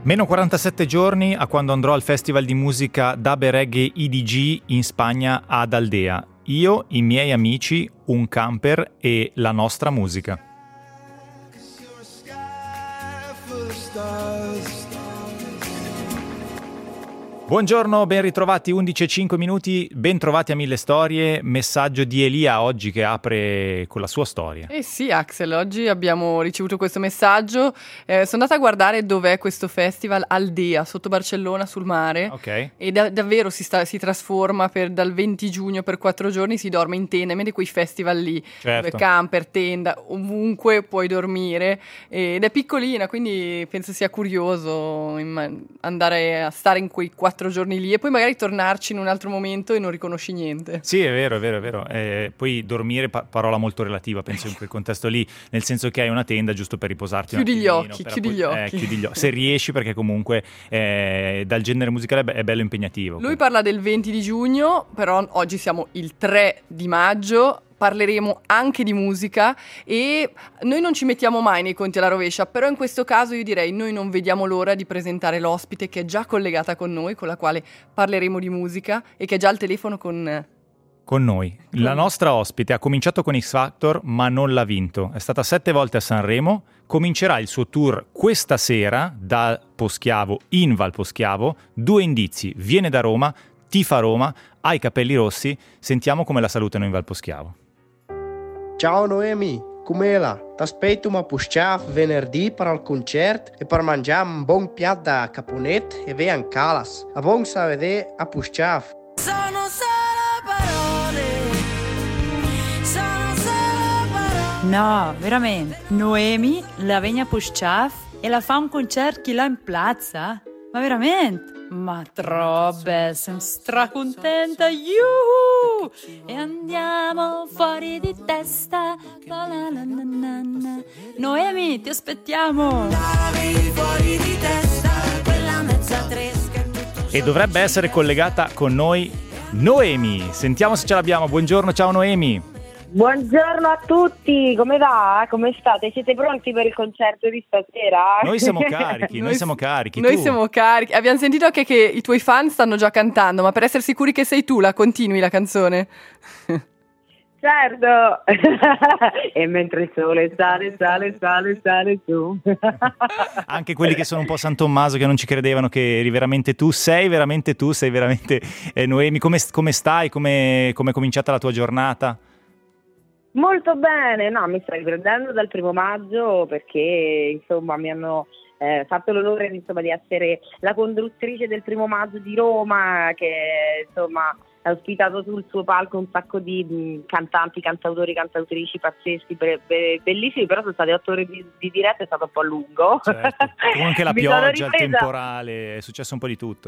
Meno 47 giorni a quando andrò al festival di musica Dub e Reggae EDG in Spagna ad Aldea. Io, i miei amici, un camper e la nostra musica. Buongiorno, ben ritrovati, 11:05, ben trovati a Mille Storie, messaggio di Elia oggi che apre con la sua storia. Eh sì, Axel, oggi abbiamo ricevuto questo messaggio, sono andata a guardare dov'è questo festival, Aldea, sotto Barcellona sul mare, Ok. e davvero si trasforma dal 20 giugno per 4 giorni, si dorme in tenda, di quei festival lì, Certo. dove camper, tenda, ovunque puoi dormire, ed è piccolina, quindi penso sia curioso andare a stare in quei 4 giorni lì e poi magari tornarci in un altro momento e non riconosci niente. Sì, è vero. Poi dormire, parola molto relativa, penso in quel contesto lì, nel senso che hai una tenda giusto per riposarti. Chiudi gli occhi. Chiudi gli occhi. Se riesci, perché comunque dal genere musicale è bello impegnativo. Lui parla del 20 di giugno, però oggi siamo il 3 di maggio. Parleremo anche di musica e noi non ci mettiamo mai nei conti alla rovescia, però in questo caso io direi noi non vediamo l'ora di presentare l'ospite che è già collegata con noi, con la quale parleremo di musica e che è già al telefono con noi. La nostra ospite ha cominciato con X Factor ma non l'ha vinto, è stata 7 volte a Sanremo, comincerà il suo tour questa sera da Poschiavo in Val Poschiavo, 2 indizi, viene da Roma, tifa Roma, ha i capelli rossi, sentiamo come la salutano in Val Poschiavo. Ciao Noemi, com'è là? T'aspetto a Pusciaf venerdì per il concerto e per mangiare un buon piatto da caponette e via in calas. A buon sa vedere a Pusciaf. Sono solo parole. No, veramente. Noemi la vegna a Pusciaf e la fa un concerto chi là in piazza? Ma veramente? Ma troppo, sono stracontenta, yuhu! E andiamo fuori di testa, la la la la la la. Noemi, ti aspettiamo! Fuori di testa, quella mezza tresca. E dovrebbe essere collegata con noi Noemi, sentiamo se ce l'abbiamo. Buongiorno, ciao Noemi. Buongiorno a tutti, come va? Come state? Siete pronti per il concerto di stasera? Noi siamo carichi, noi siamo carichi. Noi tu? siamo carichi. Abbiamo sentito anche che i tuoi fan stanno già cantando, ma per essere sicuri che sei tu, la continui la canzone? Certo! E mentre il sole sale su. Anche quelli che sono un po' San Tommaso, che non ci credevano che eri veramente tu, sei veramente Noemi. Come stai? Come è cominciata la tua giornata? Molto bene, no, mi sto riprendendo dal 1 maggio perché insomma mi hanno fatto l'onore insomma di essere la conduttrice del 1 maggio di Roma, che insomma ha ospitato sul suo palco un sacco di cantanti, cantautori, cantautrici pazzeschi, bellissimi, però sono state 8 ore di diretta, è stato un po' lungo. Certo. Anche la pioggia, il temporale, è successo un po' di tutto.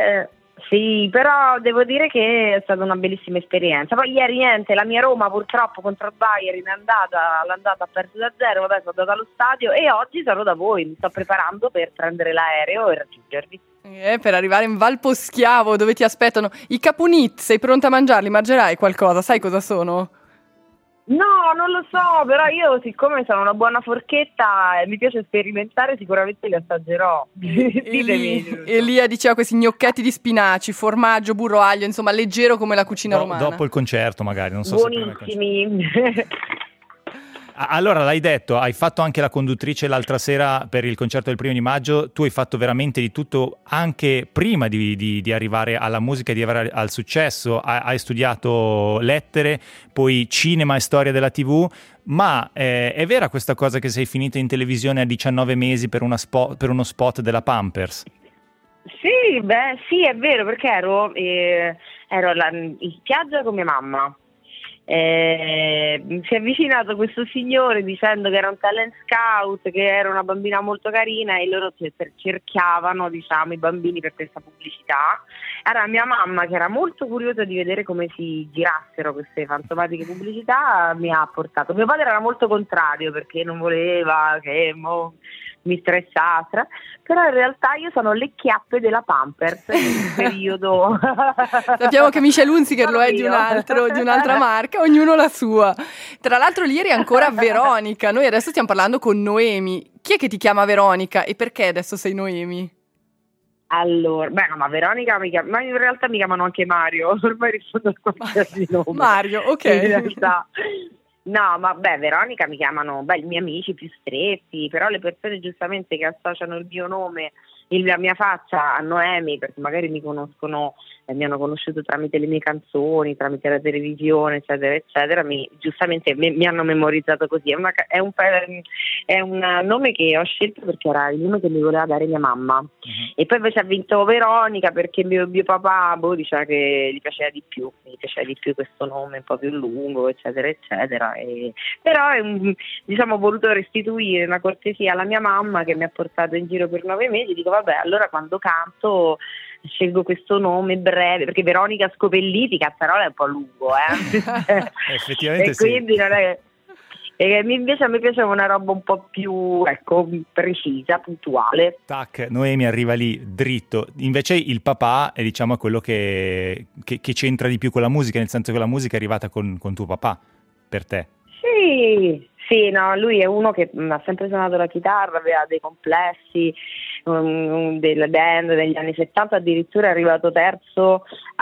Sì, però devo dire che è stata una bellissima esperienza. Poi ieri la mia Roma purtroppo contro il Bayern l'andata ha perso da 0, vabbè, sono andata allo stadio e oggi sarò da voi, mi sto preparando per prendere l'aereo e raggiungervi. Per arrivare in Val Poschiavo dove ti aspettano i capunit, sei pronta a mangiarli? Mangerai qualcosa? Sai cosa sono? No, non lo so, però io siccome sono una buona forchetta e mi piace sperimentare, sicuramente li assaggerò. Ditemi. Elia diceva questi gnocchetti di spinaci, formaggio, burro, aglio, insomma leggero come la cucina romana. Dopo il concerto magari, non so. Buonissimi. Allora, l'hai detto, hai fatto anche la conduttrice l'altra sera per il concerto del 1 di maggio, tu hai fatto veramente di tutto anche prima di arrivare alla musica e di arrivare al successo, hai studiato lettere, poi cinema e storia della TV, ma è vera questa cosa che sei finita in televisione a 19 mesi per uno spot della Pampers? Sì, è vero, perché ero in spiaggia con mia mamma. Si è avvicinato questo signore dicendo che era un talent scout, che era una bambina molto carina e loro cerchiavano, diciamo, i bambini per questa pubblicità. Allora mia mamma, che era molto curiosa di vedere come si girassero queste fantomatiche pubblicità, mi ha portato. Mio padre era molto contrario perché non voleva che mi stressasse, però in realtà io sono le chiappe della Pampers in un periodo. Sappiamo che Michel Hunziker lo è di un'altra marca, ognuno la sua. Tra l'altro ieri ancora Veronica, noi adesso stiamo parlando con Noemi. Chi è che ti chiama Veronica e perché adesso sei Noemi? Allora, beh, no, ma Veronica ma in realtà mi chiamano anche Mario, ormai rispondo a qualsiasi nome. Mario, ok. In realtà. No, ma beh, Veronica mi chiamano, beh, i miei amici più stretti, però le persone giustamente che associano il mio nome, la mia faccia a Noemi, perché magari mi conoscono, mi hanno conosciuto tramite le mie canzoni, tramite la televisione, eccetera, eccetera, giustamente mi hanno memorizzato così. È un nome che ho scelto perché era il nome che mi voleva dare mia mamma. E poi invece ha vinto Veronica perché mio papà diceva che gli piaceva di più questo nome un po' più lungo, eccetera, eccetera. Però diciamo, ho voluto restituire una cortesia alla mia mamma che mi ha portato in giro per 9 mesi. Dico vabbè, allora quando canto scelgo questo nome breve, perché Veronica Scopelliti, cazzarola, è un po' lungo, Effettivamente e sì. quindi non è. Invece a me piaceva una roba un po' più, ecco, precisa, puntuale. Tac, Noemi arriva lì dritto. Invece il papà è, diciamo, quello che c'entra di più con la musica, nel senso che la musica è arrivata con tuo papà, per te. Sì, no, lui è uno che ha sempre suonato la chitarra, aveva dei complessi delle band degli anni 70, addirittura è arrivato terzo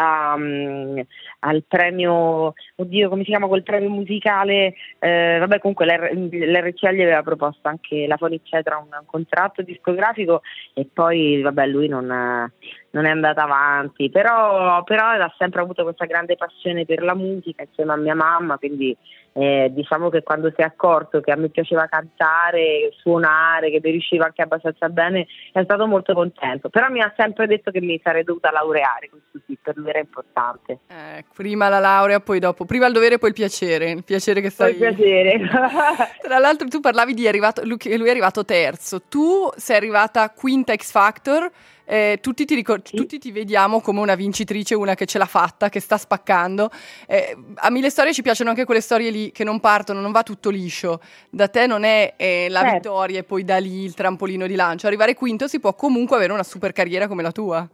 al premio, oddio come si chiama quel premio musicale, vabbè comunque l'RCA gli aveva proposto anche la Fonicetra un contratto discografico e poi vabbè lui non è andata avanti, però ha sempre avuto questa grande passione per la musica insieme a mia mamma, quindi diciamo che quando si è accorto che a me piaceva cantare, suonare, che mi riusciva anche abbastanza bene, è stato molto contento, però mi ha sempre detto che mi sarei dovuta laureare, questo sì, per lui era importante. Prima la laurea, poi dopo, prima il dovere, poi il piacere che stai... Poi il piacere. Tra l'altro tu parlavi di lui è arrivato terzo, tu sei arrivata quinta X Factor. Tutti ti vediamo come una vincitrice, una che ce l'ha fatta, che sta spaccando. A Mille Storie ci piacciono anche quelle storie lì che non partono, non va tutto liscio. Da te non è la Certo. vittoria e poi da lì il trampolino di lancio. Arrivare quinto si può comunque avere una super carriera come la tua.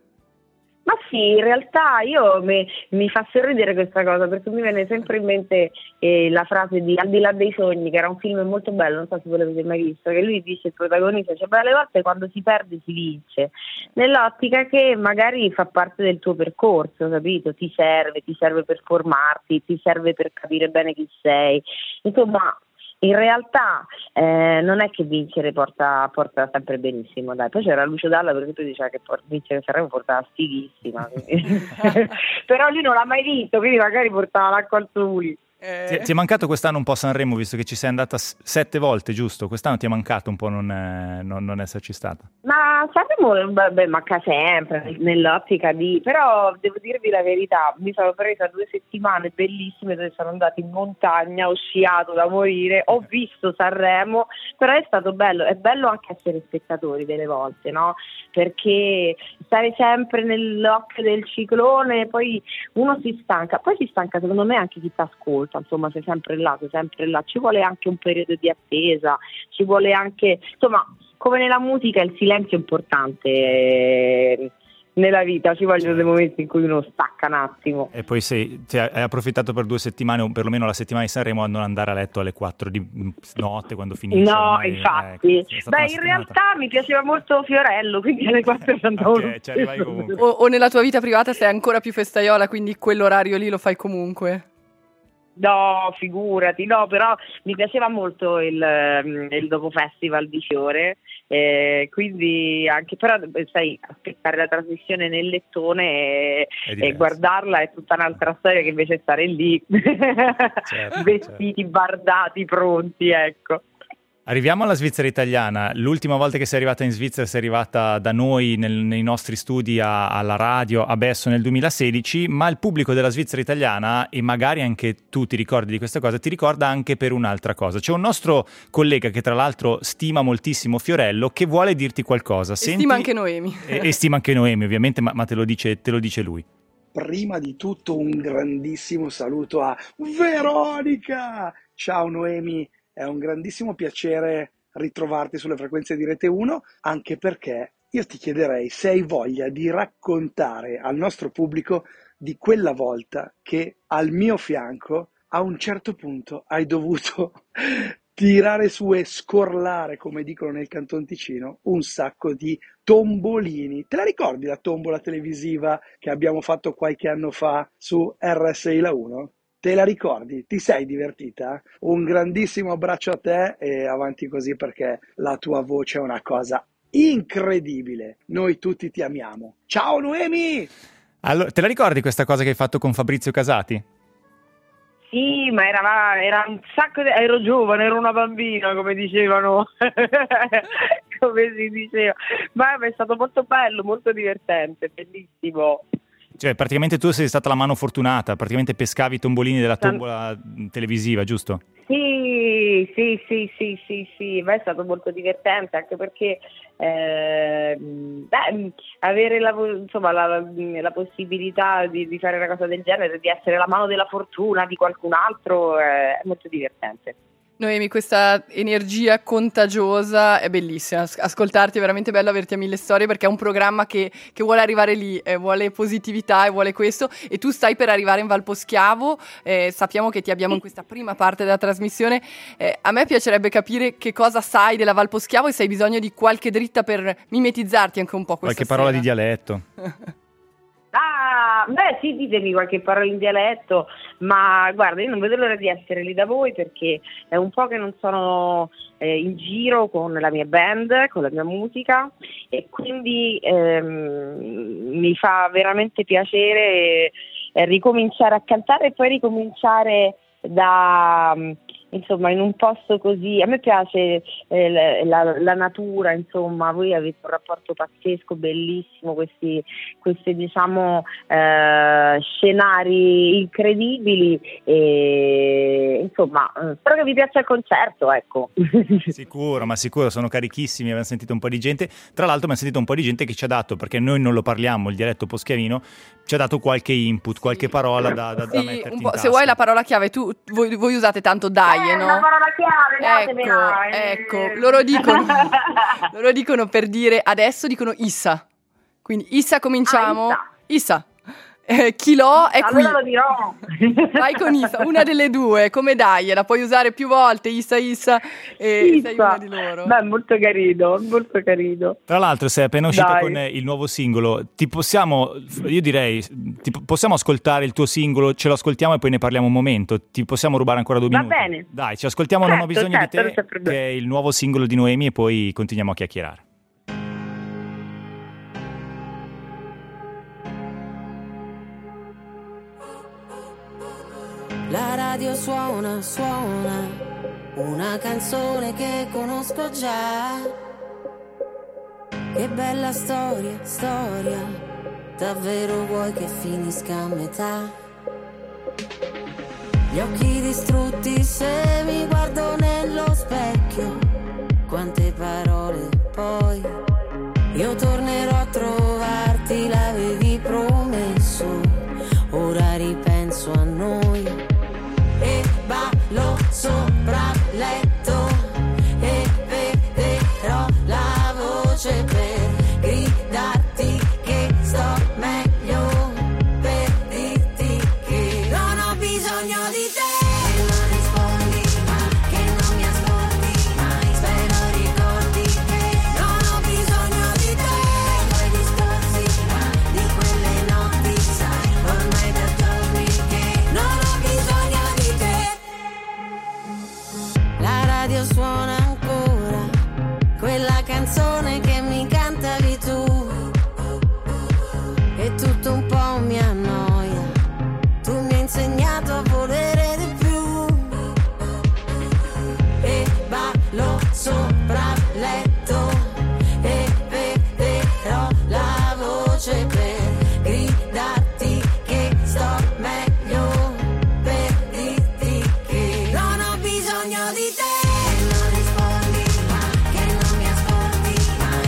Ma sì, in realtà mi fa sorridere questa cosa perché mi viene sempre in mente la frase di Al di là dei sogni, che era un film molto bello, non so se voi l'avete mai visto, che lui dice, il protagonista, cioè alle volte quando si perde si vince, nell'ottica che magari fa parte del tuo percorso, capito? Ti serve per formarti, ti serve per capire bene chi sei, insomma. In realtà non è che vincere porta sempre benissimo, dai. Poi c'era Lucio Dalla per esempio, diceva che vincere Sanremo portava fighissima, però lui non l'ha mai vinto, quindi magari portava l'acqua al sole. Ti è mancato quest'anno un po' Sanremo, visto che ci sei andata 7 volte, giusto? Quest'anno ti è mancato un po' non esserci stata? Ma Sanremo manca sempre nell'ottica però devo dirvi la verità, mi sono presa 2 settimane bellissime dove sono andata in montagna, ho sciato da morire, ho visto Sanremo, però è stato bello, è bello anche essere spettatori delle volte, no? Perché stare sempre nell'occhio del ciclone, poi uno si stanca secondo me anche chi ti ascolta, insomma sei sempre là, ci vuole anche un periodo di attesa, ci vuole anche, insomma, come nella musica il silenzio è importante nella vita, ci vogliono dei momenti in cui uno stacca un attimo. E poi hai approfittato per 2 settimane, o perlomeno la settimana di Sanremo, a non andare a letto alle 4 di notte quando finisce. No, ormai, infatti. in realtà mi piaceva molto Fiorello, quindi alle 4 andavo. Ok, ci arrivai comunque. O nella tua vita privata sei ancora più festaiola, quindi quell'orario lì lo fai comunque. No, figurati, no, però mi piaceva molto il dopo festival di Fiore, quindi anche, però sai, aspettare la trasmissione nel lettone e guardarla è tutta un'altra storia che invece stare lì, certo, vestiti, bardati, pronti, ecco. Arriviamo alla Svizzera italiana. L'ultima volta che sei arrivata in Svizzera sei arrivata da noi nei nostri studi alla radio a Besso nel 2016, ma il pubblico della Svizzera italiana, e magari anche tu ti ricordi di questa cosa, ti ricorda anche per un'altra cosa. C'è un nostro collega che tra l'altro stima moltissimo Fiorello che vuole dirti qualcosa. Stima anche Noemi. E stima anche Noemi ovviamente, ma te lo dice lui. Prima di tutto un grandissimo saluto a Veronica! Ciao Noemi! È un grandissimo piacere ritrovarti sulle frequenze di Rete 1, anche perché io ti chiederei se hai voglia di raccontare al nostro pubblico di quella volta che al mio fianco a un certo punto hai dovuto tirare su e scorlare, come dicono nel Canton Ticino, un sacco di tombolini. Te la ricordi la tombola televisiva che abbiamo fatto qualche anno fa su RSI La 1? Te la ricordi? Ti sei divertita? Un grandissimo abbraccio a te e avanti così, perché la tua voce è una cosa incredibile. Noi tutti ti amiamo. Ciao Noemi! Allora, te la ricordi questa cosa che hai fatto con Fabrizio Casati? Sì, ma era un sacco ero giovane, ero una bambina, come dicevano, come si diceva, ma è stato molto bello, molto divertente, bellissimo. Cioè, praticamente tu sei stata la mano fortunata, praticamente pescavi i tombolini della tombola televisiva, giusto? Sì, ma è stato molto divertente, anche perché avere la possibilità di fare una cosa del genere, di essere la mano della fortuna di qualcun altro, è molto divertente. Noemi, questa energia contagiosa è bellissima, ascoltarti è veramente bello, averti a mille storie, perché è un programma che vuole arrivare lì, vuole positività e vuole questo, e tu stai per arrivare in Valposchiavo, sappiamo che ti abbiamo in questa prima parte della trasmissione, a me piacerebbe capire che cosa sai della Valposchiavo e se hai bisogno di qualche dritta per mimetizzarti anche un po' questa qualche parola sera. di dialetto. Beh sì, ditemi qualche parola in dialetto, ma guarda, io non vedo l'ora di essere lì da voi, perché è un po' che non sono in giro con la mia band, con la mia musica, e quindi mi fa veramente piacere ricominciare a cantare e poi ricominciare insomma in un posto così. A me piace la natura, insomma, voi avete un rapporto pazzesco, bellissimo, questi diciamo scenari incredibili, e insomma spero che vi piaccia il concerto, ecco. Sicuro, sono carichissimi, abbiamo sentito un po' di gente, tra l'altro abbiamo sentito un po' di gente che ci ha dato, perché noi non lo parliamo il dialetto poschiavino, ci ha dato qualche input, qualche parola da metterti in tasca. Se vuoi la parola chiave, voi usate tanto dai, no? La parola chiave, datemela. Ecco, loro dicono per dire adesso, dicono Issa. Quindi Issa, cominciamo. Issa. Chilò è qui. Allora lo dirò. Vai con Issa, una delle due, come dai, la puoi usare più volte, Issa, e sei una di loro. Beh, molto carino. Tra l'altro sei appena uscita con il nuovo singolo, possiamo ascoltare il tuo singolo, ce lo ascoltiamo e poi ne parliamo un momento, ti possiamo rubare ancora 2 minuti? Va bene. Dai, ci ascoltiamo, non ho bisogno di te, che è il nuovo singolo di Noemi, e poi continuiamo a chiacchierare. La radio suona, una canzone che conosco già. Che bella storia, davvero vuoi che finisca a metà? Gli occhi distrutti se mi guardo nello specchio. Quante parole poi, io tornerò a trovarti, l'avevi promesso. Ora ripenso a noi e ballo sopra il letto e vedrò la voce per gridarti che sto meglio, per dirti che non ho bisogno di te. E non rispondi, ma che non mi ascolti mai, spero ricordi che non ho bisogno di te. Quei discorsi, ma di quelle notti, sai, ormai da giorni che non ho bisogno di te. La radio suona ancora, quella canzone che mi cantavi tu, e tutto un po' mi annoia, tu mi hai insegnato a volere di più, e ballo sopra il letto e vedrò la voce per gridarti che sto meglio, per dirti che non ho bisogno di te. E non rispondi, ma che non mi ascolti mai,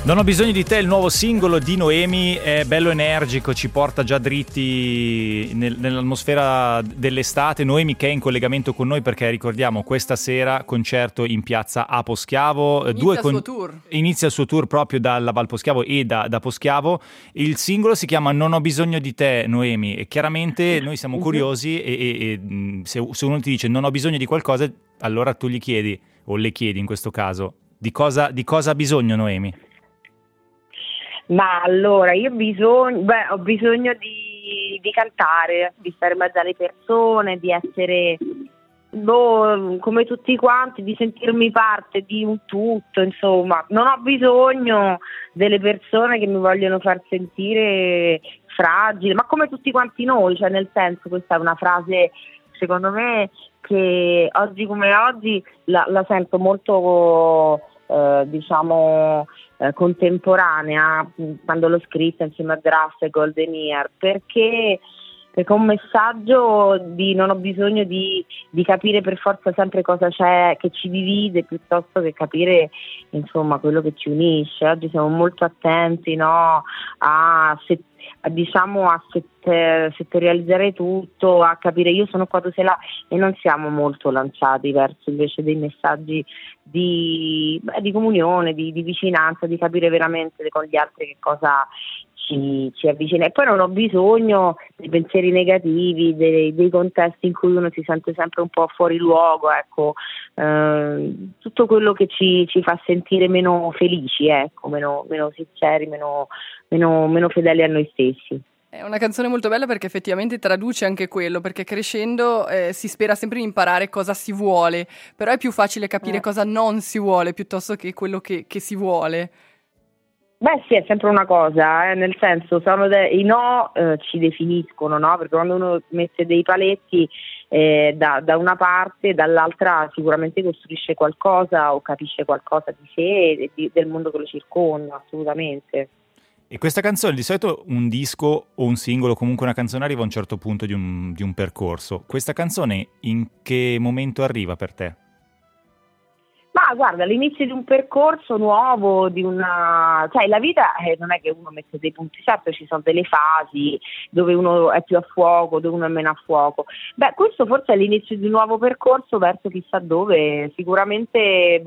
Non ho bisogno di te, il nuovo singolo di Noemi, è bello energico, ci porta già dritti nell'atmosfera dell'estate. Noemi che è in collegamento con noi perché ricordiamo questa sera concerto in piazza a Poschiavo. Inizia il suo tour proprio dalla Val Poschiavo e da Poschiavo. Il singolo si chiama Non ho bisogno di te, Noemi, e chiaramente noi siamo curiosi e se uno ti dice non ho bisogno di qualcosa, allora tu gli chiedi, o le chiedi in questo caso, di cosa ha bisogno Noemi? Ma allora, io ho bisogno di cantare, di stare in mezzo alle persone, di essere, come tutti quanti, di sentirmi parte di un tutto, insomma. Non ho bisogno delle persone che mi vogliono far sentire fragile, ma come tutti quanti noi, cioè nel senso, questa è una frase, secondo me, che oggi come oggi la sento molto... contemporanea quando l'ho scritta insieme a Draft e Golden Ear, perché è un messaggio di non ho bisogno di capire per forza sempre cosa c'è che ci divide, piuttosto che capire insomma quello che ci unisce. Oggi siamo molto attenti, no, a settorializzare tutto, a capire io sono qua, tu sei là, e non siamo molto lanciati verso invece dei messaggi di comunione, di vicinanza, di capire veramente con gli altri che cosa ci avvicina. E poi non ho bisogno dei pensieri negativi, dei contesti in cui uno si sente sempre un po' fuori luogo, ecco, tutto quello che ci fa sentire meno felici, ecco, meno sinceri, meno fedeli a noi stessi. È una canzone molto bella perché effettivamente traduce anche quello, perché crescendo si spera sempre di imparare cosa si vuole, però è più facile capire cosa non si vuole piuttosto che quello che si vuole. Beh sì, è sempre una cosa, nel senso i no ci definiscono, no? Perché quando uno mette dei paletti da una parte, dall'altra sicuramente costruisce qualcosa o capisce qualcosa di sé e del mondo che lo circonda, assolutamente. E questa canzone, di solito un disco o un singolo, comunque una canzone arriva a un certo punto di un percorso. Questa canzone in che momento arriva per te? Ma guarda, all'inizio di un percorso nuovo, cioè la vita non è che uno mette dei punti, certo ci sono delle fasi dove uno è più a fuoco, dove uno è meno a fuoco. Beh, questo forse è l'inizio di un nuovo percorso verso chissà dove, sicuramente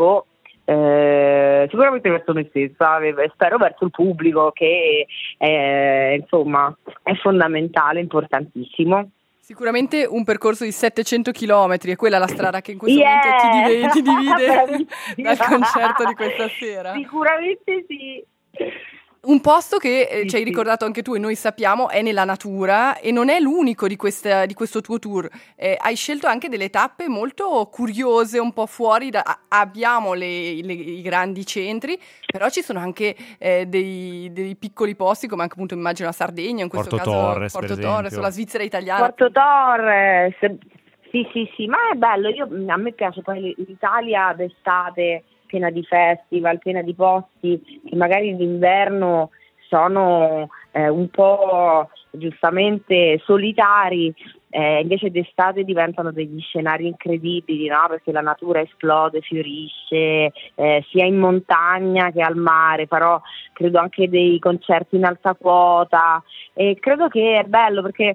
verso me stessa, spero verso il pubblico che insomma è fondamentale, importantissimo. Sicuramente un percorso di 700 chilometri, è quella la strada che in questo momento ti divide dal concerto di questa sera. Sicuramente sì. Un posto che ci hai ricordato anche tu e noi sappiamo è nella natura e non è l'unico di questo tuo tour. Hai scelto anche delle tappe molto curiose, un po' fuori abbiamo i grandi centri, però ci sono anche dei piccoli posti come anche appunto immagino la Sardegna, in questo Porto caso Torres, Porto per Torres, esempio. o la Svizzera italiana. Porto Torres, sì, ma è bello, a me piace poi l'Italia d'estate, piena di festival, piena di posti che magari d'inverno sono un po' giustamente solitari, invece d'estate diventano degli scenari incredibili, no? Perché la natura esplode, fiorisce, sia in montagna che al mare, però credo anche dei concerti in alta quota, e credo che è bello perché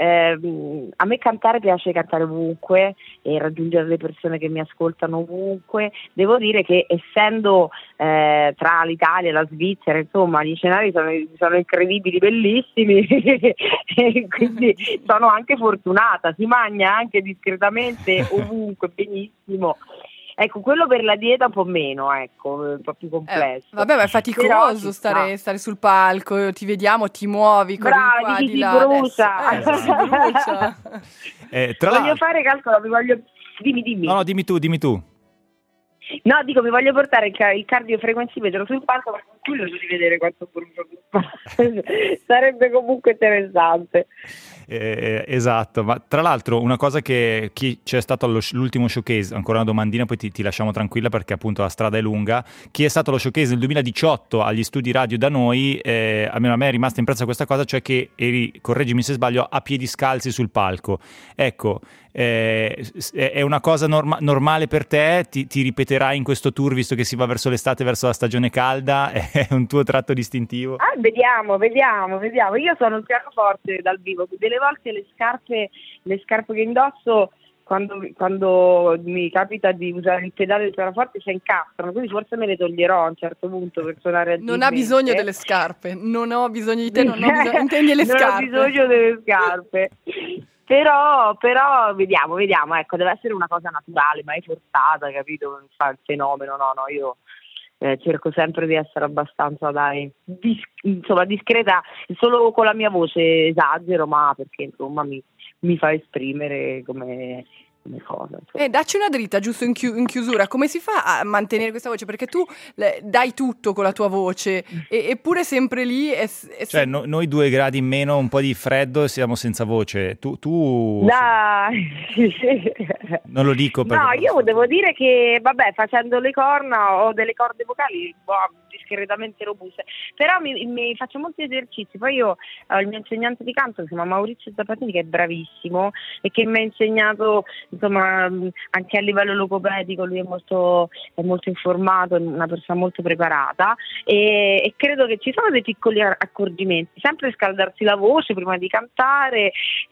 a me piace cantare ovunque e raggiungere le persone che mi ascoltano ovunque. Devo dire che essendo tra l'Italia e la Svizzera, insomma, gli scenari sono incredibili, bellissimi e quindi sono anche fortunata, si mangia anche discretamente ovunque, benissimo. Ecco, quello per la dieta un po' meno, ecco, un po' più complesso. Vabbè, ma è faticoso stare sul palco, ti vediamo, ti muovi, corri qua, di là. Si brucia. Si brucia. Voglio fare, calcolo, dimmi. No, dimmi tu. No, dico, mi voglio portare il cardiofrequenzimetro sul palco, ma con cui lo di vedere quanto brucio. Sarebbe comunque interessante. Esatto, ma tra l'altro una cosa che chi c'è stato all'ultimo showcase, ancora una domandina, poi ti lasciamo tranquilla perché appunto la strada è lunga. Chi è stato allo showcase nel 2018 agli studi radio da noi, almeno a me è rimasta impressa questa cosa, cioè che eri, correggimi se sbaglio, a piedi scalzi sul palco. Ecco, è una cosa normale per te? Ti ripeterai in questo tour, visto che si va verso l'estate, verso la stagione calda? È un tuo tratto distintivo? Vediamo. Io sono un pianoforte dal vivo, delle volte le scarpe che indosso quando mi capita di usare il pedale del pianoforte si incastrano, quindi forse me le toglierò a un certo punto per suonare agilmente. Non ha bisogno delle scarpe, non ho bisogno di te, intendi le scarpe. Non ho bisogno delle scarpe. Però vediamo, ecco, deve essere una cosa naturale, mai forzata, capito? Non fa il fenomeno, no, io cerco sempre di essere abbastanza, discreta, solo con la mia voce esagero, ma perché insomma mi fa esprimere come cosa. Dacci una dritta, giusto in chiusura, come si fa a mantenere questa voce? Perché tu dai tutto con la tua voce, eppure sempre lì cioè noi 2 gradi in meno, un po' di freddo e siamo senza voce. Tu Dai. Non lo dico perché... No, io devo dire che, vabbè, facendo le corna ho delle corde vocali discretamente robuste, però mi faccio molti esercizi. Poi io ho il mio insegnante di canto, si chiama Maurizio Zappatini, che è bravissimo e che mi ha insegnato, insomma, anche a livello logopedico. Lui è molto informato, è una persona molto preparata, e credo che ci sono dei piccoli accorgimenti, sempre scaldarsi la voce prima di cantare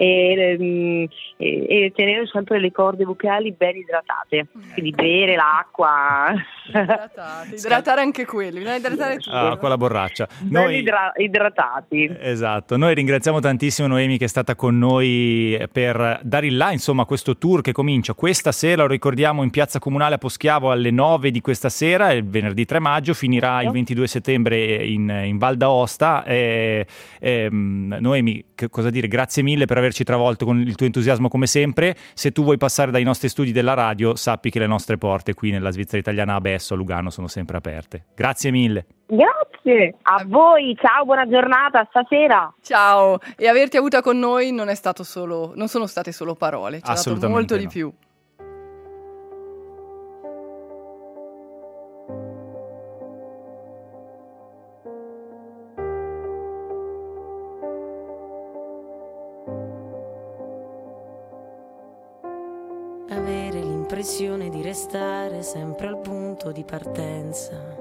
e tenere sempre le corde vocali ben idratate, quindi bere l'acqua, idratare anche quelli, bisogna idratare tutto. Acqua alla borraccia. Noi idratati. Esatto, noi ringraziamo tantissimo Noemi che è stata con noi per dare il là, insomma, a questo tour che comincia questa sera, lo ricordiamo, in Piazza Comunale a Poschiavo alle 9 di questa sera, il venerdì 3 maggio, finirà il 22 settembre in Val d'Aosta. Noemi, cosa dire, grazie mille per averci travolto con il tuo entusiasmo come sempre. Se tu vuoi passare dai nostri studi della radio, sappi che le nostre porte qui nella Svizzera Italiana a Besso, a Lugano, sono sempre aperte. Grazie mille. Grazie a voi, ciao, buona giornata, stasera. Ciao, e averti avuta con noi non sono state solo parole, ci ha dato molto di più. Avere l'impressione di restare sempre al punto di partenza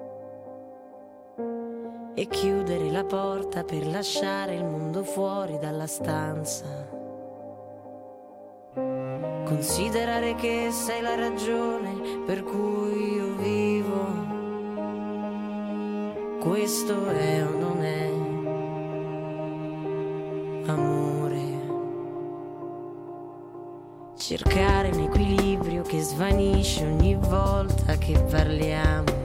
e chiudere la porta per lasciare il mondo fuori dalla stanza. Considerare che sei la ragione per cui io vivo. Questo è o non è amore? Cercare un equilibrio che svanisce ogni volta che parliamo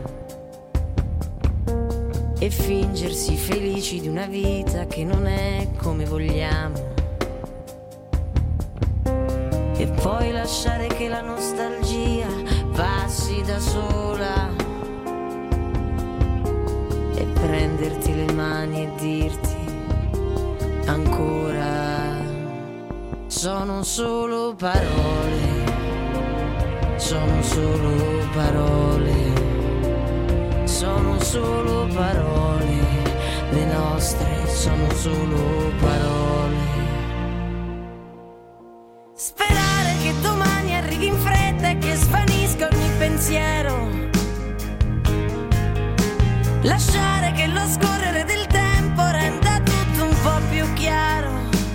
e fingersi felici di una vita che non è come vogliamo, e poi lasciare che la nostalgia passi da sola e prenderti le mani e dirti ancora. Sono solo parole, sono solo parole, sono solo parole, le nostre sono solo parole. Sperare che domani arrivi in fretta e che svanisca ogni pensiero, lasciare che lo scorrere del tempo renda tutto un po' più chiaro,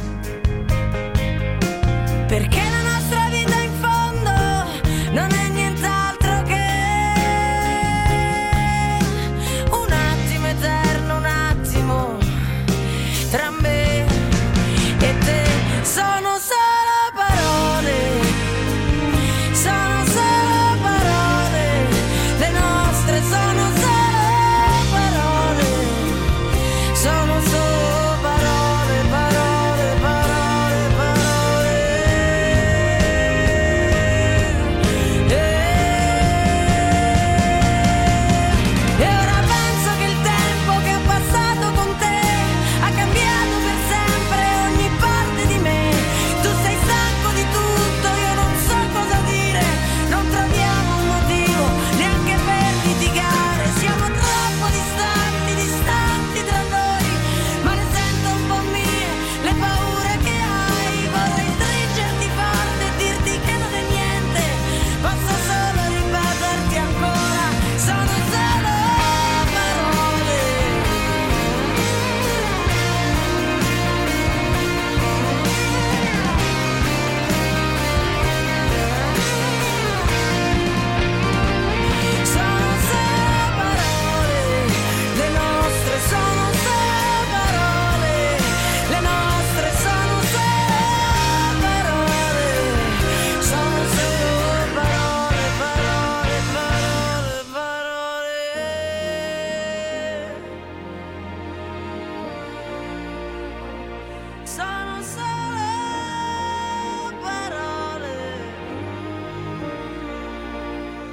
perché la nostra vita in fondo non è nient'altro che un attimo eterno, un attimo tra me e te. Sono solo parole, sono solo parole, le nostre sono solo parole,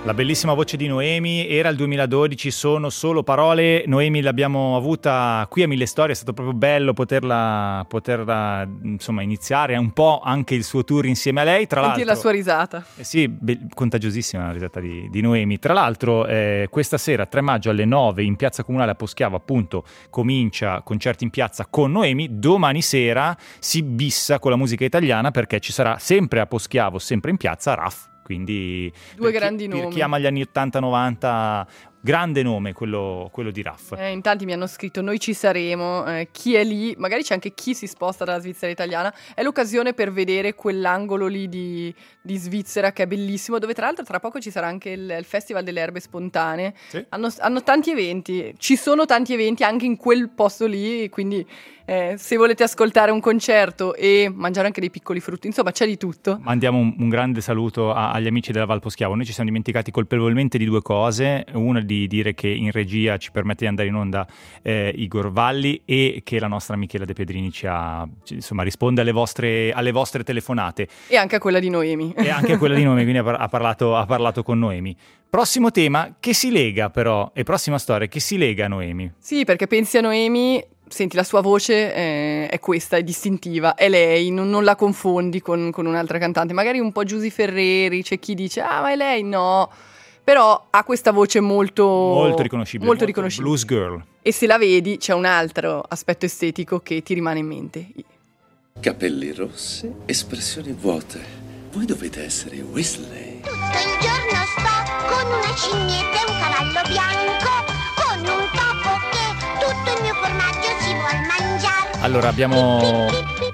La bellissima voce di Noemi, era il 2012, sono solo parole. Noemi l'abbiamo avuta qui a Mille Storie, è stato proprio bello poterla insomma iniziare un po' anche il suo tour insieme a lei. Tra Senti l'altro, la sua risata. Sì, contagiosissima la risata di Noemi. Tra l'altro questa sera 3 maggio alle 9 in Piazza Comunale a Poschiavo appunto comincia Concerti in Piazza con Noemi. Domani sera si bissa con la musica italiana perché ci sarà sempre a Poschiavo, sempre in piazza, Raf. Quindi due grandi nomi. Per chi ama gli anni 80-90, grande nome quello di Raf. In tanti mi hanno scritto noi ci saremo, chi è lì, magari c'è anche chi si sposta dalla Svizzera italiana, è l'occasione per vedere quell'angolo lì di Svizzera che è bellissimo, dove tra l'altro tra poco ci sarà anche il Festival delle Erbe Spontanee. Sì. Hanno tanti eventi, ci sono tanti eventi anche in quel posto lì, quindi se volete ascoltare un concerto e mangiare anche dei piccoli frutti, insomma c'è di tutto. Mandiamo un grande saluto agli amici della Val Poschiavo. Noi ci siamo dimenticati colpevolmente di 2 cose, una di dire che in regia ci permette di andare in onda Igor Valli e che la nostra Michela De Pedrini insomma risponde alle vostre telefonate. E anche a quella di Noemi. E anche a quella di Noemi, quindi ha parlato con Noemi. Prossimo tema che si lega però, e prossima storia che si lega a Noemi. Sì, perché pensi a Noemi, senti la sua voce è questa, è distintiva, è lei, non la confondi con un'altra cantante, magari un po' Giusy Ferreri, c'è chi dice ma è lei, no, però ha questa voce molto riconoscibile, molto riconoscibile. Blues girl. E se la vedi c'è un altro aspetto estetico che ti rimane in mente. Capelli rossi, espressioni vuote. Voi dovete essere Weasley. Tutto il giorno sto con una scimmietta e un cavallo bianco, con un topo che tutto il mio formaggio si vuol mangiare. Allora abbiamo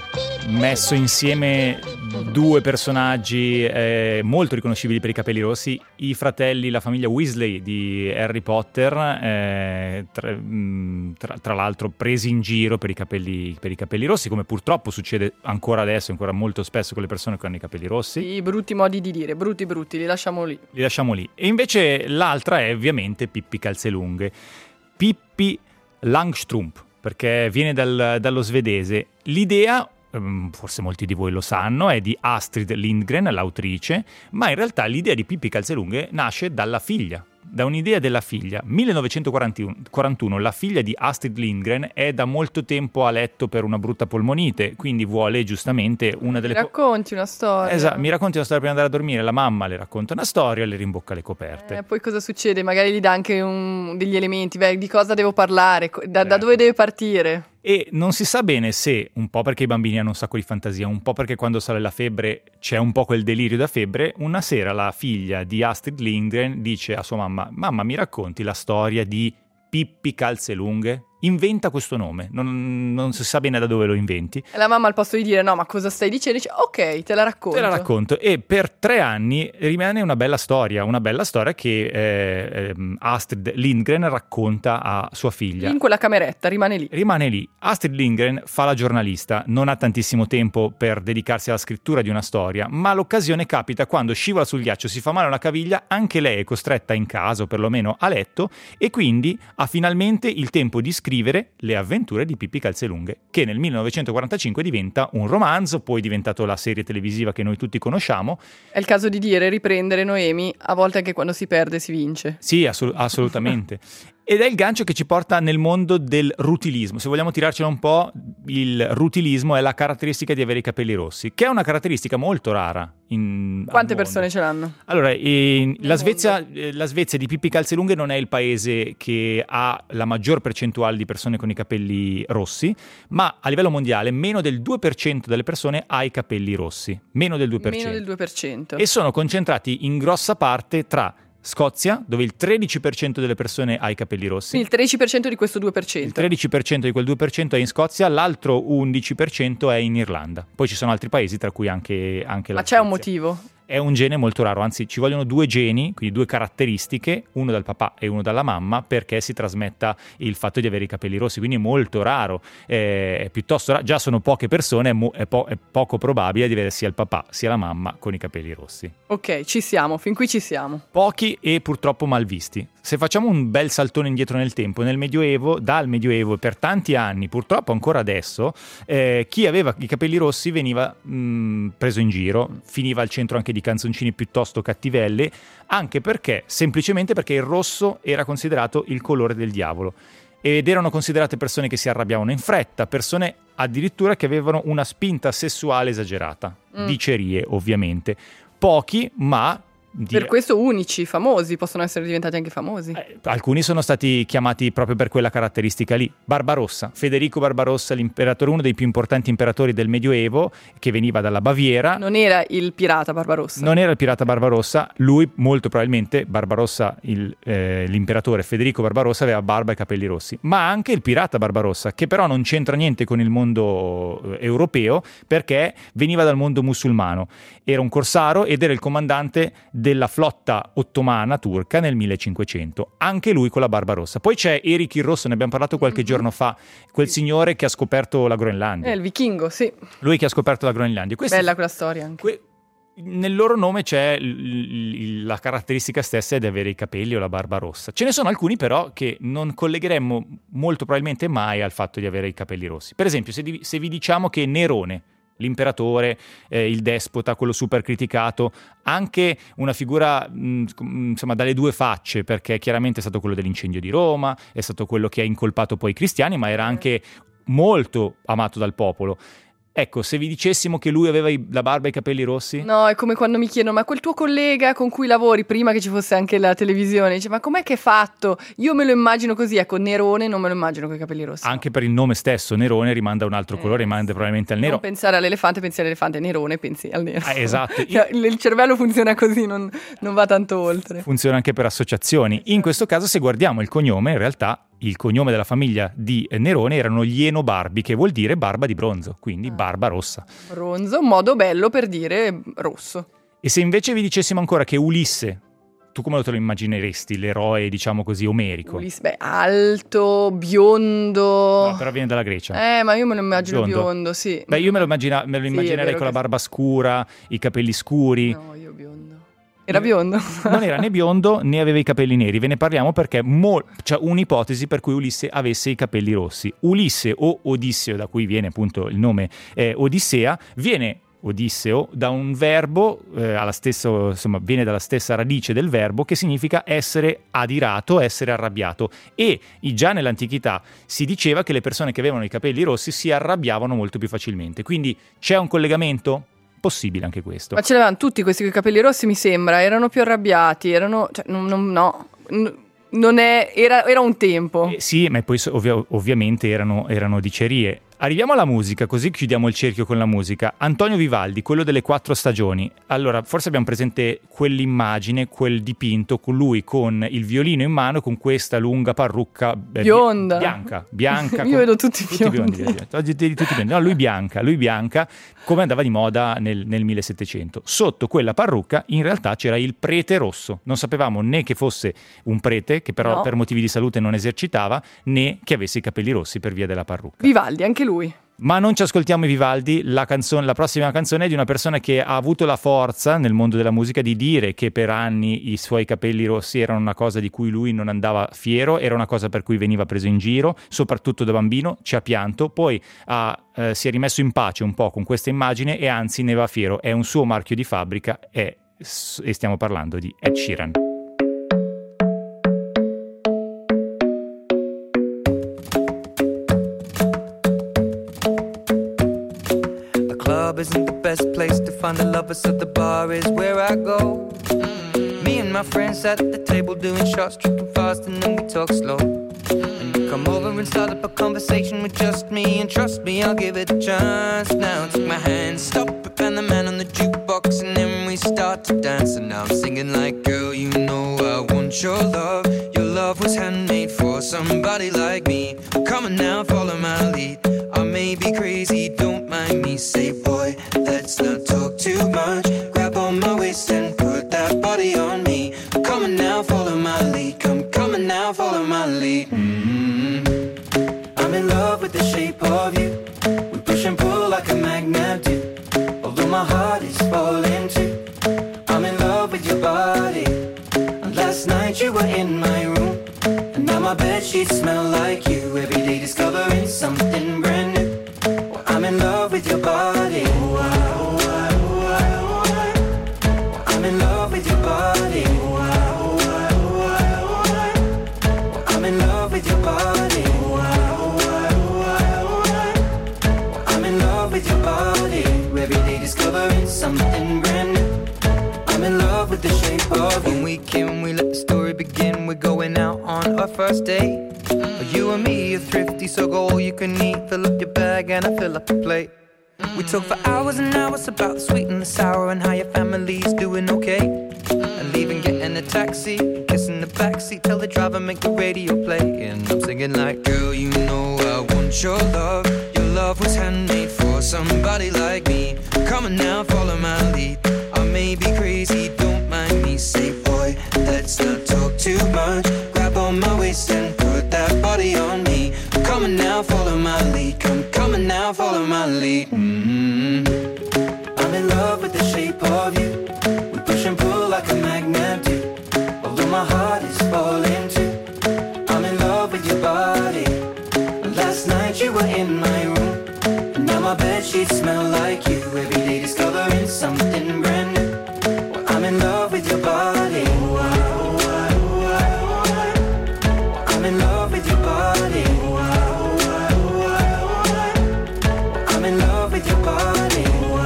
messo insieme 2 personaggi molto riconoscibili per i capelli rossi, i fratelli, la famiglia Weasley di Harry Potter, tra l'altro presi in giro per i capelli rossi, come purtroppo succede ancora adesso, ancora molto spesso con le persone che hanno i capelli rossi. I brutti modi di dire, brutti, li lasciamo lì. Li lasciamo lì. E invece l'altra è ovviamente Pippi Calzelunghe. Pippi Langstrumpf, perché viene dallo svedese. L'idea, forse molti di voi lo sanno, è di Astrid Lindgren, l'autrice, ma in realtà l'idea di Pippi Calzelunghe nasce dalla figlia, da un'idea della figlia. 1941, la figlia di Astrid Lindgren è da molto tempo a letto per una brutta polmonite, quindi vuole giustamente una delle... Mi racconti una storia. Esatto, mi racconti una storia prima di andare a dormire, la mamma le racconta una storia, le rimbocca le coperte. Poi cosa succede? Magari gli dà anche degli elementi, di cosa devo parlare, da dove deve partire. E non si sa bene se, un po' perché i bambini hanno un sacco di fantasia, un po' perché quando sale la febbre c'è un po' quel delirio da febbre, una sera la figlia di Astrid Lindgren dice a sua mamma: mamma, mi racconti la storia di Pippi Calzelunghe? Inventa questo nome, non si sa bene da dove lo inventi. E la mamma al posto di dire no, ma cosa stai dicendo? Dice ok, te la racconto. Te la racconto. E per 3 anni rimane una bella storia che Astrid Lindgren racconta a sua figlia. In quella cameretta, rimane lì. Astrid Lindgren fa la giornalista, non ha tantissimo tempo per dedicarsi alla scrittura di una storia, ma l'occasione capita quando scivola sul ghiaccio, si fa male una caviglia, anche lei è costretta in casa o perlomeno a letto, e quindi ha finalmente il tempo di scrivere Le avventure di Pippi Calzelunghe, che nel 1945 diventa un romanzo, poi è diventato la serie televisiva che noi tutti conosciamo. È il caso di riprendere Noemi, a volte anche quando si perde si vince. Sì, assolutamente. Ed è il gancio che ci porta nel mondo del rutilismo. Se vogliamo tirarcela un po', il rutilismo è la caratteristica di avere i capelli rossi, che è una caratteristica molto rara. Quante persone ce l'hanno? Allora, la Svezia di Pippi Calzelunghe non è il paese che ha la maggior percentuale di persone con i capelli rossi, ma a livello mondiale meno del 2% delle persone ha i capelli rossi. Meno del 2%. Meno del 2%. E sono concentrati in grossa parte tra Scozia, dove il 13% delle persone ha i capelli rossi. Il 13% di questo 2%. Il 13% di quel 2% è in Scozia, l'altro 11% è in Irlanda. Poi ci sono altri paesi, tra cui anche la Ma c'è Svezia. un motivo? È un gene molto raro, anzi ci vogliono 2 geni, quindi 2 caratteristiche, uno dal papà e uno dalla mamma, perché si trasmetta il fatto di avere i capelli rossi, quindi è molto raro, è piuttosto raro, già sono poche persone, è poco probabile di avere sia il papà sia la mamma con i capelli rossi. Ok, ci siamo, fin qui ci siamo. Pochi e purtroppo malvisti. Se facciamo un bel saltone indietro nel tempo, dal Medioevo e per tanti anni, purtroppo ancora adesso, chi aveva i capelli rossi veniva preso in giro, finiva al centro anche di di canzoncine piuttosto cattivelle, anche perché, semplicemente perché il rosso era considerato il colore del diavolo. Ed erano considerate persone che si arrabbiavano in fretta, persone addirittura che avevano una spinta sessuale esagerata, dicerie ovviamente. Pochi, ma... Per questo unici, famosi, possono essere diventati anche famosi. Alcuni sono stati chiamati proprio per quella caratteristica lì. Barbarossa, Federico Barbarossa, l'imperatore, uno dei più importanti imperatori del Medioevo, che veniva dalla Baviera. Non era il pirata Barbarossa. Non era il pirata Barbarossa, lui molto probabilmente, Barbarossa, l'imperatore Federico Barbarossa aveva barba e capelli rossi. Ma anche il pirata Barbarossa, che però non c'entra niente con il mondo europeo, perché veniva dal mondo musulmano. Era un corsaro ed era il comandante della flotta ottomana turca nel 1500, anche lui con la barba rossa. Poi c'è Erik il Rosso, ne abbiamo parlato qualche giorno fa, quel signore che ha scoperto la Groenlandia. Il vichingo, sì. Lui che ha scoperto la Groenlandia. Bella quella storia anche. Nel loro nome c'è la caratteristica stessa di avere i capelli o la barba rossa. Ce ne sono alcuni però che non collegheremmo molto probabilmente mai al fatto di avere i capelli rossi. Per esempio, se vi diciamo che Nerone, l'imperatore, il despota, quello super criticato, anche una figura insomma dalle due facce, perché chiaramente è stato quello dell'incendio di Roma, è stato quello che ha incolpato poi i cristiani, ma era anche molto amato dal popolo. Ecco, se vi dicessimo che lui aveva la barba e i capelli rossi? No, è come quando mi chiedono, ma quel tuo collega con cui lavori, prima che ci fosse anche la televisione, dice, ma com'è che è fatto? Io me lo immagino così, ecco, Nerone non me lo immagino con i capelli rossi. Anche per il nome stesso, Nerone rimanda a un altro colore, rimanda probabilmente al nero. Non pensare all'elefante, pensi all'elefante, Nerone, pensi al nero. Esatto. Il cervello funziona così, non va tanto oltre. Funziona anche per associazioni. In questo caso, se guardiamo il cognome, in realtà il cognome della famiglia di Nerone erano gli Enobarbi, che vuol dire barba di bronzo, quindi barba rossa. Bronzo, un modo bello per dire rosso. E se invece vi dicessimo ancora che Ulisse, tu come te lo immagineresti, l'eroe, diciamo così, omerico? Ulisse, alto, biondo... No, però viene dalla Grecia. Ma io me lo immagino biondo, sì. Io me lo immaginerei con la barba scura, i capelli scuri. No, io biondo. Era biondo? Non era né biondo né aveva i capelli neri. Ve ne parliamo perché c'è un'ipotesi per cui Ulisse avesse i capelli rossi. Ulisse o Odisseo, da cui viene appunto il nome Odissea, viene Odisseo da un verbo viene dalla stessa radice del verbo, che significa essere adirato, essere arrabbiato. E già nell'antichità si diceva che le persone che avevano i capelli rossi si arrabbiavano molto più facilmente. Quindi c'è un collegamento? Possibile anche questo. Ma ce l'avevano tutti questi con i capelli rossi, mi sembra, erano più arrabbiati, era un tempo. Sì, ma poi ovviamente erano dicerie. Arriviamo alla musica, così chiudiamo il cerchio con la musica. Antonio Vivaldi, quello delle 4 stagioni. Allora, forse abbiamo presente quell'immagine, quel dipinto, con lui con il violino in mano, con questa lunga parrucca bionda, bianca. Io vedo tutti biondi. Oggi tutti biondi. No, lui bianca, come andava di moda nel 1700. Sotto quella parrucca in realtà c'era il prete rosso. Non sapevamo né che fosse un prete, che però per motivi di salute non esercitava, né che avesse i capelli rossi per via della parrucca. Vivaldi, anche lui. Ma non ci ascoltiamo i Vivaldi, la prossima canzone è di una persona che ha avuto la forza nel mondo della musica di dire che per anni i suoi capelli rossi erano una cosa di cui lui non andava fiero, era una cosa per cui veniva preso in giro, soprattutto da bambino, ci ha pianto, poi si è rimesso in pace un po' con questa immagine e anzi ne va fiero, è un suo marchio di fabbrica e stiamo parlando di Ed Sheeran. Isn't the best place to find the lovers, so the bar is where I go. Me and my friends at the table doing shots, tripping fast, and then we talk slow. And you come over and start up a conversation with just me, and trust me, I'll give it a chance. Now take my hand, stop it, and the man on the jukebox, and then we start to dance. And now I'm singing like, girl, you know I want your love. Your love was handmade for somebody like me. Come on now, follow my lead. I may be crazy, don't mind me. Say, boy, let's not talk too much. Grab on my waist and put that body on me. Come on now, follow my lead. Come on now, follow my lead. I'm in love with the shape of you. We push and pull like a magnet do. Although my heart is falling too. I'm in love with your body. And last night you were in my room. And now my bedsheets smell like you. Every day discovering something brand new. Well, I'm in love with your body. I'm in love with your body. I'm in love with your body. I'm in love with your body. Every day discovering something brand new. I'm in love with the shape of you. When we came, we let the story begin. We're going out on our first date. You and me are thrifty, so go all you can eat. Fill up your bag and I fill up the plate. We talk for hours and hours about the sweet and the sour and how your family's doing okay. And leaving, getting a taxi, kissing the backseat, tell the driver make the radio play. And I'm singing like, girl, you know I want your love. Your love was handmade for somebody like me. Come on now, follow my lead. I may be crazy, don't mind me. Say, boy, let's not talk too much. Grab on my waist and put that body on me. Come on now, follow my lead. Come on now, follow my lead. I'm in love with the shape of you. We push and pull like a magnet do. Although my heart is falling too. I'm in love with your body. Last night you were in my room. And now my bedsheets smell like you. Every day discovering something brand new. Well, I'm in love with your body. I'm in love with your body. I'm in love with your body.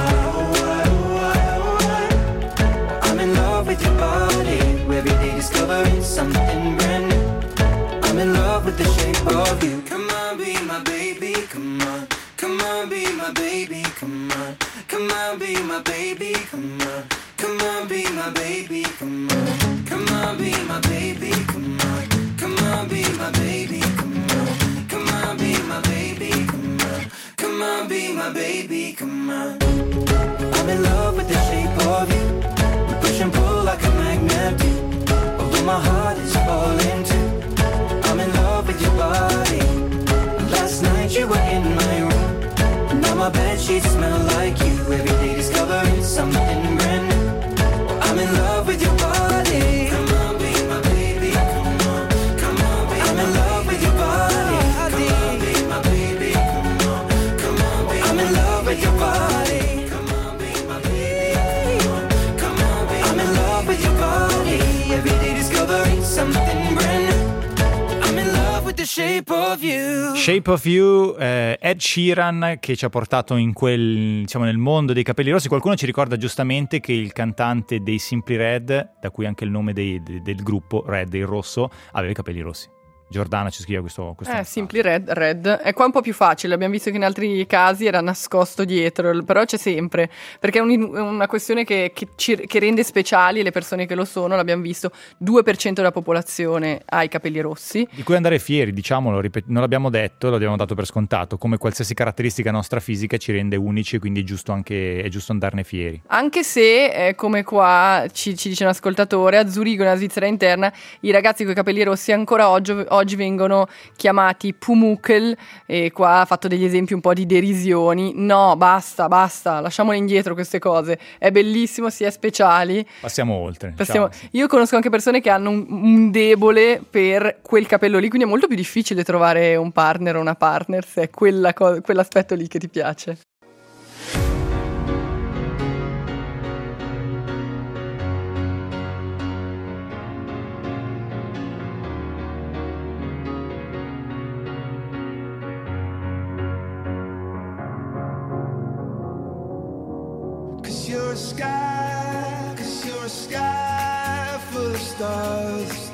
I'm in love with your body. Every day discovering something brand new. I'm in love with the shape of you. Come on, be my baby, come on. Come on, be my baby, come on. Come on, be my baby, come on. Come on, be my baby, come on. Come on, be my baby, come on. Come on, be my baby, come on. Come on, be my baby, come on. Come on, be my baby, come on. I'm in love with the shape of you. We push and pull like a magnet do. Although my heart is falling too. I'm in love with your body. Last night you were in my room. Now my bedsheets smell like you. Every day discovering something brand new. I'm in love with your body. Come on, be my baby. Come on, come on, be I'm in love with your body. Come on, be my baby. Come on, come on, be I'm in love with your body. Come on, be my baby. Come on, be I'm in love with your body. Every day discovering something brand new. I'm in love with the shape of you. Shape of You, Ed Sheeran, che ci ha portato in quel, diciamo, nel mondo dei capelli rossi. Qualcuno ci ricorda giustamente che il cantante dei Simply Red, da cui anche il nome del gruppo Red, il rosso, aveva i capelli rossi. Giordana ci scrive questo Simply Red. È qua un po' più facile, abbiamo visto che in altri casi era nascosto dietro, però c'è sempre, perché è una questione che rende speciali le persone che lo sono. L'abbiamo visto, 2% della popolazione ha i capelli rossi. Di cui andare fieri, diciamolo, non l'abbiamo detto, l'abbiamo dato per scontato, come qualsiasi caratteristica nostra fisica ci rende unici e quindi è giusto andarne fieri. Anche se, come qua ci dice un ascoltatore, a Zurigo, nella Svizzera interna, i ragazzi con i capelli rossi ancora oggi vengono chiamati Pumuckl, e qua ha fatto degli esempi un po' di derisioni. No, basta, lasciamole indietro queste cose, è bellissimo, si è speciali. Passiamo oltre. Io conosco anche persone che hanno un debole per quel capello lì, quindi è molto più difficile trovare un partner o una partner se è quell'aspetto lì che ti piace. Cause you're a sky full of stars.